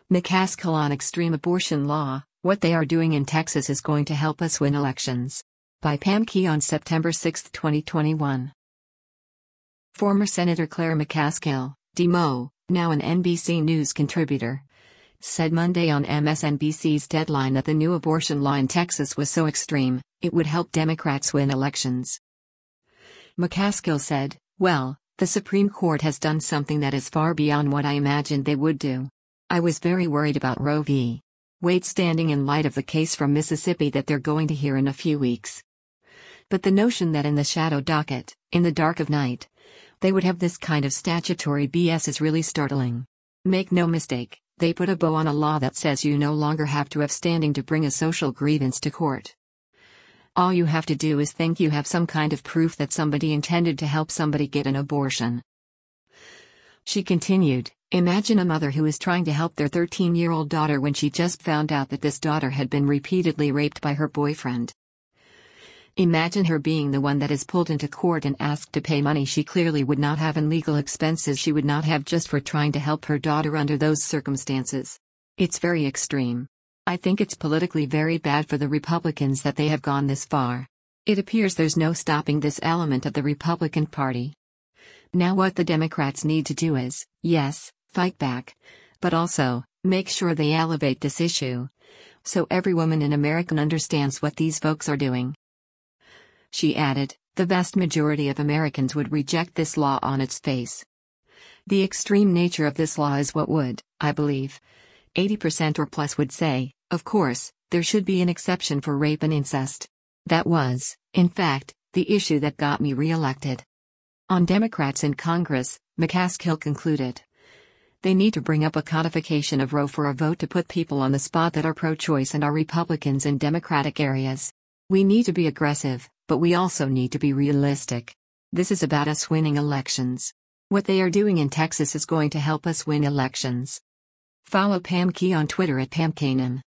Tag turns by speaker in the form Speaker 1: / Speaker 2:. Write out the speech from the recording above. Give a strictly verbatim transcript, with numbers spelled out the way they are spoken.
Speaker 1: McCaskill on extreme abortion law, what they are doing in Texas is going to help us win elections. By Pam Key on September sixth, twenty twenty-one. Former Senator Claire McCaskill, D M O, now an N B C News contributor, said Monday on M S N B C's Deadline that the new abortion law in Texas was so extreme, it would help Democrats win elections. McCaskill said, "Well, the Supreme Court has done something that is far beyond what I imagined they would do. I was very worried about Roe v. Wade standing in light of the case from Mississippi that they're going to hear in a few weeks. But the notion that in the shadow docket, in the dark of night, they would have this kind of statutory B S is really startling. Make no mistake, they put a bow on a law that says you no longer have to have standing to bring a social grievance to court. All you have to do is think you have some kind of proof that somebody intended to help somebody get an abortion." She continued, "Imagine a mother who is trying to help their thirteen-year-old daughter when she just found out that this daughter had been repeatedly raped by her boyfriend. Imagine her being the one that is pulled into court and asked to pay money she clearly would not have and legal expenses she would not have just for trying to help her daughter under those circumstances. It's very extreme. I think it's politically very bad for the Republicans that they have gone this far. It appears there's no stopping this element of the Republican Party. Now what the Democrats need to do is, yes, fight back, but also, make sure they elevate this issue, so every woman in America understands what these folks are doing." She added, "The vast majority of Americans would reject this law on its face. The extreme nature of this law is what would, I believe, eighty percent or plus would say, of course, there should be an exception for rape and incest. That was, in fact, the issue that got me re-elected." On Democrats in Congress, McCaskill concluded, "They need to bring up a codification of Roe for a vote to put people on the spot that are pro-choice and are Republicans in Democratic areas. We need to be aggressive, but we also need to be realistic. This is about us winning elections. What they are doing in Texas is going to help us win elections." Follow Pam Key on Twitter at Pam Kanan.